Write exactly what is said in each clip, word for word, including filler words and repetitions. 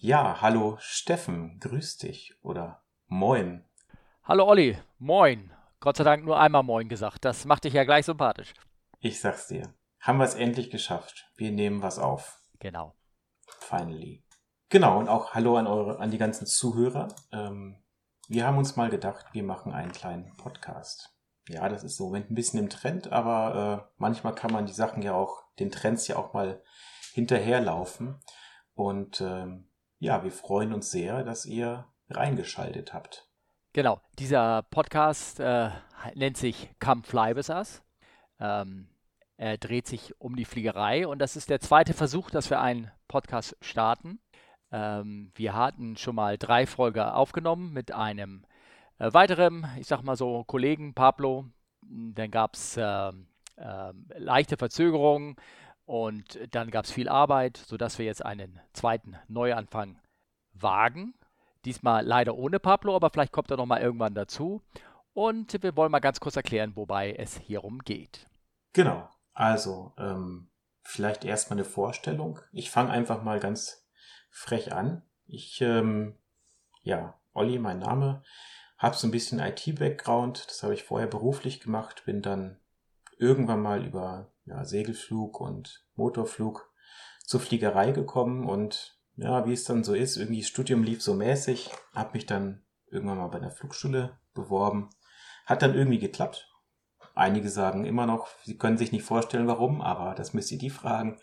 Ja, hallo Steffen, grüß dich oder moin. Hallo Olli, moin. Gott sei Dank nur einmal moin gesagt. Das macht dich ja gleich sympathisch. Ich sag's dir. Haben wir es endlich geschafft. Wir nehmen was auf. Genau. Finally. Genau, und auch hallo an eure, an die ganzen Zuhörer. Ähm, wir haben uns mal gedacht, wir machen einen kleinen Podcast. Ja, das ist so im Moment ein bisschen im Trend, aber äh, manchmal kann man die Sachen ja auch, den Trends ja auch mal hinterherlaufen. Und ähm, ja, wir freuen uns sehr, dass ihr reingeschaltet habt. Genau. Dieser Podcast äh, nennt sich Come Fly With Us. Ähm, er dreht sich um die Fliegerei und das ist der zweite Versuch, dass wir einen Podcast starten. Ähm, wir hatten schon mal drei Folgen aufgenommen mit einem äh, weiteren, ich sag mal so, Kollegen, Pablo. Dann gab es ähm, ähm, leichte Verzögerungen und dann gab es viel Arbeit, sodass wir jetzt einen zweiten Neuanfang wagen. Diesmal leider ohne Pablo, aber vielleicht kommt er noch mal irgendwann dazu. Und wir wollen mal ganz kurz erklären, wobei es hierum geht. Genau. Also, ähm, vielleicht erstmal eine Vorstellung. Ich fange einfach mal ganz frech an. Ich, ähm, ja, Olli, mein Name, habe so ein bisschen I T-Background. Das habe ich vorher beruflich gemacht, bin dann irgendwann mal über ja, Segelflug und Motorflug zur Fliegerei gekommen und ja, wie es dann so ist, irgendwie das Studium lief so mäßig, habe mich dann irgendwann mal bei der Flugschule beworben. Hat dann irgendwie geklappt. Einige sagen immer noch, sie können sich nicht vorstellen, warum, aber das müsst ihr die fragen.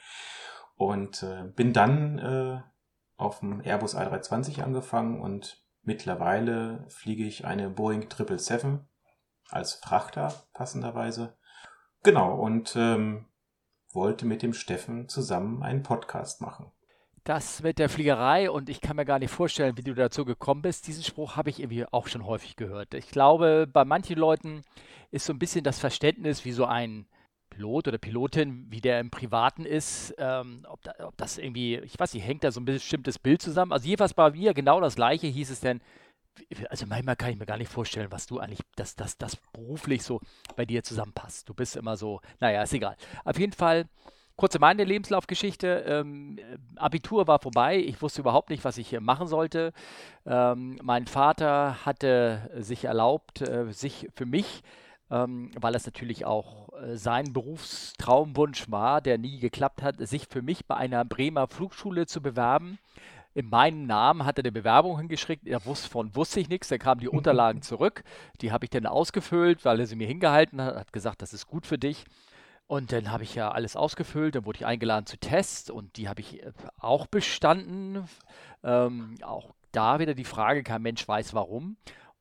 Und äh, bin dann äh, auf dem Airbus A drei zwanzig angefangen und mittlerweile fliege ich eine Boeing sieben sieben sieben als Frachter, passenderweise. Genau, und ähm, wollte mit dem Steffen zusammen einen Podcast machen. Das mit der Fliegerei und ich kann mir gar nicht vorstellen, wie du dazu gekommen bist. Diesen Spruch habe ich irgendwie auch schon häufig gehört. Ich glaube, bei manchen Leuten ist so ein bisschen das Verständnis, wie so ein Pilot oder Pilotin, wie der im Privaten ist, ähm, ob, da, ob das irgendwie, ich weiß nicht, hängt da so ein bestimmtes Bild zusammen. Also jedenfalls bei mir genau das Gleiche hieß es denn, also manchmal kann ich mir gar nicht vorstellen, was du eigentlich, dass das dass beruflich so bei dir zusammenpasst. Du bist immer so, naja, ist egal. Auf jeden Fall, kurze meine Lebenslaufgeschichte. Ähm, Abitur war vorbei. Ich wusste überhaupt nicht, was ich hier machen sollte. Ähm, mein Vater hatte sich erlaubt, äh, sich für mich, ähm, weil es natürlich auch äh, sein Berufstraumwunsch war, der nie geklappt hat, sich für mich bei einer Bremer Flugschule zu bewerben. In meinem Namen hat er eine Bewerbung hingeschickt, er wusste, von wusste ich nichts, dann kamen die Unterlagen zurück, die habe ich dann ausgefüllt, weil er sie mir hingehalten hat, hat gesagt, das ist gut für dich. Und dann habe ich ja alles ausgefüllt, dann wurde ich eingeladen zu Tests und die habe ich äh, auch bestanden. Ähm, auch da wieder die Frage, kein Mensch weiß warum.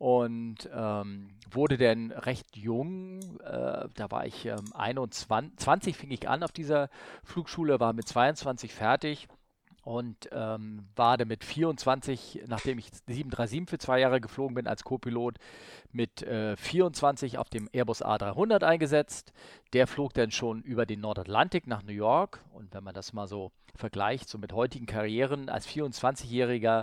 Und ähm, wurde dann recht jung, äh, da war ich ähm, einundzwanzig, zwanzig fing ich an auf dieser Flugschule, war mit zweiundzwanzig fertig und ähm, war dann mit vierundzwanzig, nachdem ich sieben drei sieben für zwei Jahre geflogen bin als Co-Pilot, mit äh, vierundzwanzig auf dem Airbus A dreihundert eingesetzt. Der flog dann schon über den Nordatlantik nach New York. Und wenn man das mal so vergleicht, so mit heutigen Karrieren, als vierundzwanzigjähriger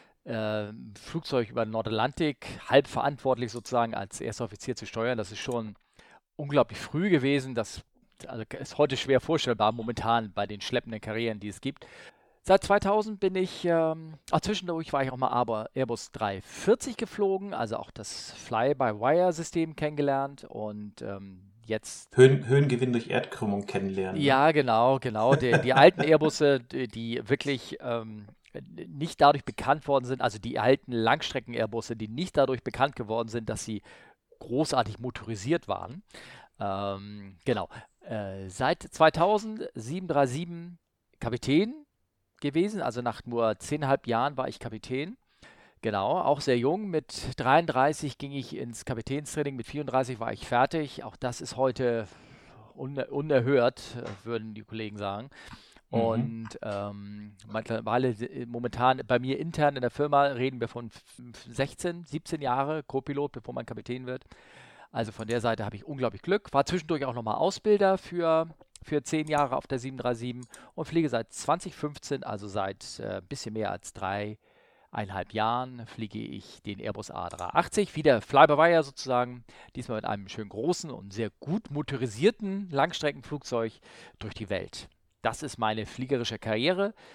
äh, Flugzeug über den Nordatlantik, halb verantwortlich sozusagen als erster Offizier zu steuern, das ist schon unglaublich früh gewesen. Das also ist heute schwer vorstellbar momentan bei den schleppenden Karrieren, die es gibt. Seit zweitausend bin ich, ähm, ach, zwischendurch war ich auch mal aber Airbus dreihundertvierzig geflogen, also auch das Fly-by-Wire-System kennengelernt und ähm, jetzt, Höhen, Höhengewinn durch Erdkrümmung kennenlernen, ne? ja, genau, genau, die, die alten Airbusse, die, die wirklich ähm, nicht dadurch bekannt worden sind, also die alten Langstrecken-Airbusse, die nicht dadurch bekannt geworden sind, dass sie großartig motorisiert waren. Ähm, genau, äh, seit zweitausend sieben drei sieben Kapitän gewesen. Also nach nur zehneinhalb Jahren war ich Kapitän. Genau, auch sehr jung. Mit dreiunddreißig ging ich ins Kapitänstraining, mit vierunddreißig war ich fertig. Auch das ist heute uner unerhört, äh, würden die Kollegen sagen. Mhm. Und ähm, mittlerweile, äh, momentan bei mir intern in der Firma reden wir von sechzehn, siebzehn Jahre Co-Pilot, bevor man Kapitän wird. Also von der Seite habe ich unglaublich Glück. War zwischendurch auch nochmal Ausbilder für, für zehn Jahre auf der sieben drei sieben und fliege seit zwanzig fünfzehn, also seit ein äh, bisschen mehr als dreieinhalb Jahren, fliege ich den Airbus A drei achtzig, wieder Fly-by-Wire sozusagen, diesmal mit einem schön großen und sehr gut motorisierten Langstreckenflugzeug durch die Welt. Das ist meine fliegerische Karriere.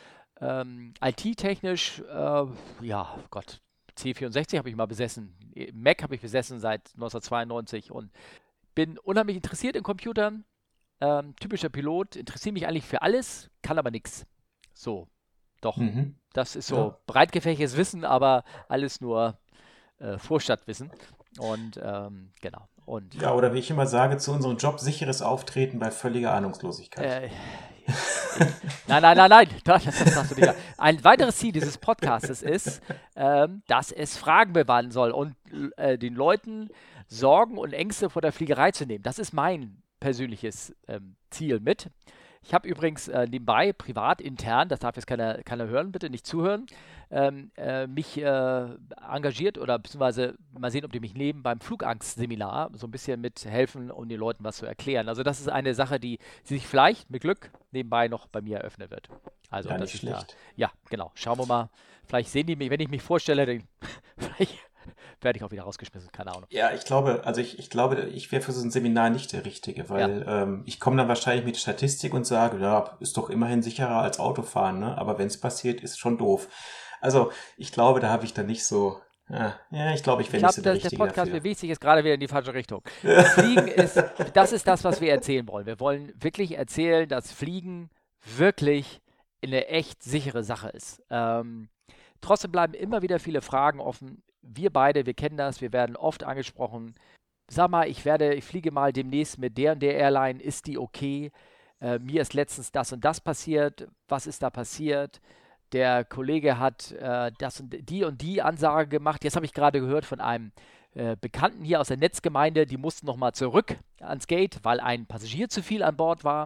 Ähm, I T-technisch, äh, ja, Gott, C vierundsechzig habe ich mal besessen. Mac habe ich besessen seit neunzehnhundertzweiundneunzig und bin unheimlich interessiert in Computern. Ähm, typischer Pilot, interessiere mich eigentlich für alles, kann aber nichts. So, doch. Mhm. Das ist so Ja. breit gefächertes Wissen, aber alles nur äh, Vorstadtwissen. Und ähm, genau. Und Ja, oder wie ich immer sage, zu unserem Job sicheres Auftreten bei völliger Ahnungslosigkeit. äh, ich, nein, nein, nein, nein, das, das sagst du nicht. Ein weiteres Ziel dieses Podcastes ist, ähm, dass es Fragen bewahren soll und äh, den Leuten Sorgen und Ängste vor der Fliegerei zu nehmen. Das ist mein persönliches ähm, Ziel mit. Ich habe übrigens äh, nebenbei, privat, intern, das darf jetzt keiner, keiner hören, bitte nicht zuhören, ähm, äh, mich äh, engagiert oder beziehungsweise mal sehen, ob die mich nehmen beim Flugangstseminar, so ein bisschen mit helfen, um den Leuten was zu erklären. Also das ist eine Sache, die sich vielleicht mit Glück nebenbei noch bei mir eröffnen wird. Also Ja, das nicht ist da. schlecht. Ja, genau. Schauen wir mal. Vielleicht sehen die mich, wenn ich mich vorstelle, dann vielleicht werde ich auch wieder rausgeschmissen, keine Ahnung. Ja, ich glaube, also ich, ich glaube, ich wäre für so ein Seminar nicht der Richtige, Ja. weil ähm, ich komme dann wahrscheinlich mit Statistik und sage, ja, ist doch immerhin sicherer als Autofahren, ne? Aber wenn es passiert, ist schon doof. Also ich glaube, da habe ich dann nicht so, ja, ja ich glaube, ich Ich wäre nicht glaube, so der dass der Richtige Podcast dafür. bewegt sich jetzt gerade wieder in die falsche Richtung. Fliegen ist, das ist das, was wir erzählen wollen. Wir wollen wirklich erzählen, dass Fliegen wirklich eine echt sichere Sache ist. Ähm, trotzdem bleiben immer wieder viele Fragen offen. Wir beide, wir kennen das, wir werden oft angesprochen. Sag mal, ich werde, ich fliege mal demnächst mit der und der Airline, ist die okay? Äh, mir ist letztens das und das passiert. Was ist da passiert? Der Kollege hat äh, das und die und die Ansage gemacht. Jetzt habe ich gerade gehört von einem äh, Bekannten hier aus der Netzgemeinde, die mussten nochmal zurück ans Gate, weil ein Passagier zu viel an Bord war.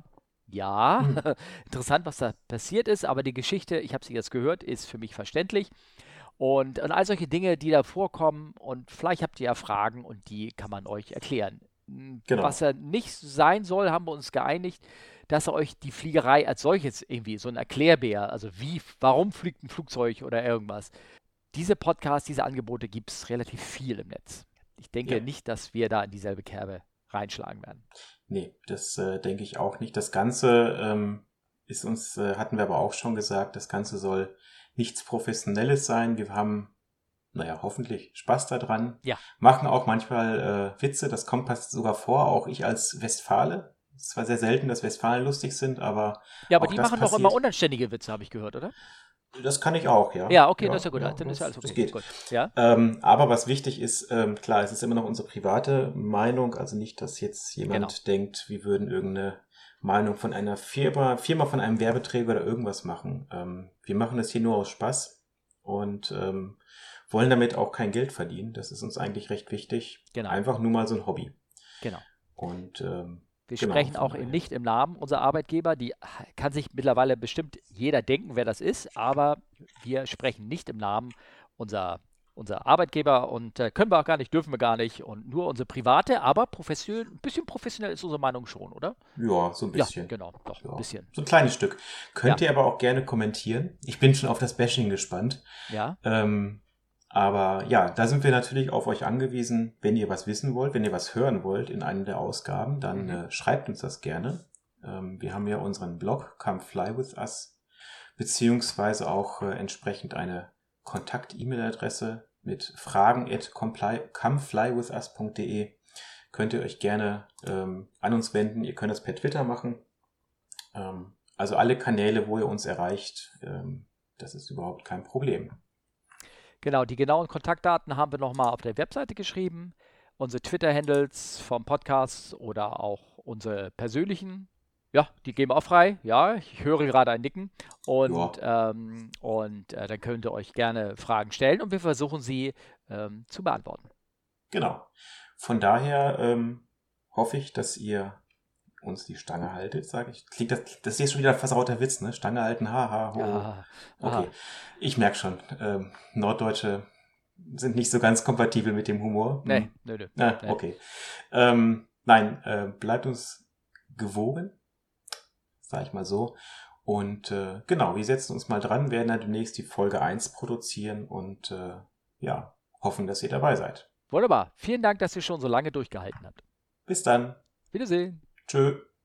Ja, Hm, interessant, was da passiert ist, aber die Geschichte, ich habe sie jetzt gehört, ist für mich verständlich. Und, und all solche Dinge, die da vorkommen, und vielleicht habt ihr ja Fragen und die kann man euch erklären. M, Was genau. er nicht sein soll, haben wir uns geeinigt, dass er euch die Fliegerei als solches irgendwie, so ein Erklärbär, also wie, warum fliegt ein Flugzeug oder irgendwas. Diese Podcasts, diese Angebote gibt es relativ viel im Netz. Ich denke Ja, nicht, dass wir da in dieselbe Kerbe reinschlagen werden. nee, das äh, denke ich auch nicht. Das Ganze ähm, ist uns, äh, hatten wir aber auch schon gesagt, das Ganze soll nichts Professionelles sein. Wir haben, naja, hoffentlich Spaß daran. Ja, Machen auch manchmal äh, Witze, das kommt fast sogar vor, auch ich als Westfale. Es ist zwar sehr selten, dass Westfalen lustig sind, aber ja, aber auch die das machen doch immer passiert. unanständige Witze, habe ich gehört, oder? Das kann ich auch, ja. Ja, okay, das ist ja Ja, gut. ja, Dann ist ja das, alles das okay. geht. Gut. Ja, Ähm, aber was wichtig ist, ähm, klar, es ist immer noch unsere private Meinung, also nicht, dass jetzt genau. jemand denkt, wir würden irgendeine Meinung von einer Firma, Firma von einem Werbeträger oder irgendwas machen. Ähm, wir machen das hier nur aus Spaß und ähm, wollen damit auch kein Geld verdienen. Das ist uns eigentlich recht wichtig. Genau. Einfach nur mal so ein Hobby. Genau. Und ähm, Wir genau, sprechen von auch im, daher. nicht im Namen unserer Arbeitgeber. Die kann sich mittlerweile bestimmt jeder denken, wer das ist, aber wir sprechen nicht im Namen unserer, unserer Arbeitgeber und äh, können wir auch gar nicht, dürfen wir gar nicht und nur unsere private, aber professionell, ein bisschen professionell ist unsere Meinung schon, oder? Ja, so ein Ja, bisschen. genau, doch, ein Ja, bisschen. so ein kleines Stück. Könnt Ja, ihr aber auch gerne kommentieren. Ich bin schon auf das Bashing gespannt. ja. Ähm, aber ja, da sind wir natürlich auf euch angewiesen. Wenn ihr was wissen wollt, wenn ihr was hören wollt in einer der Ausgaben, dann Mhm. äh, schreibt uns das gerne. Ähm, wir haben ja unseren Blog Come Fly With Us, beziehungsweise auch äh, entsprechend eine Kontakt-E-Mail-Adresse mit fragen at comeflywithus punkt de. Könnt ihr euch gerne ähm, an uns wenden. Ihr könnt das per Twitter machen. Ähm, also alle Kanäle, wo ihr uns erreicht, ähm, das ist überhaupt kein Problem. Genau, die genauen Kontaktdaten haben wir nochmal auf der Webseite geschrieben. Unsere Twitter-Handles vom Podcast oder auch unsere persönlichen. Ja, die geben wir auch frei. Ja, ich höre gerade ein Nicken. Und, Ja, ähm, und äh, dann könnt ihr euch gerne Fragen stellen und wir versuchen sie ähm, zu beantworten. genau. Von daher ähm, hoffe ich, dass ihr uns die Stange haltet, sage ich. Klingt das, das ist jetzt schon wieder ein versauter Witz, ne? Stange halten, ha, ha, ho, ho. Ja, Okay, aha. ich merke schon, ähm, Norddeutsche sind nicht so ganz kompatibel mit dem Humor. Nee, Hm. nö, nö. Na, Nee. okay. Ähm, nein, äh, bleibt uns gewogen, sage ich mal so. Und äh, genau, wir setzen uns mal dran, werden dann demnächst die Folge eins produzieren und äh, ja, hoffen, dass ihr dabei seid. Wunderbar. Vielen Dank, dass ihr schon so lange durchgehalten habt. Bis dann. Wiedersehen. Tschö.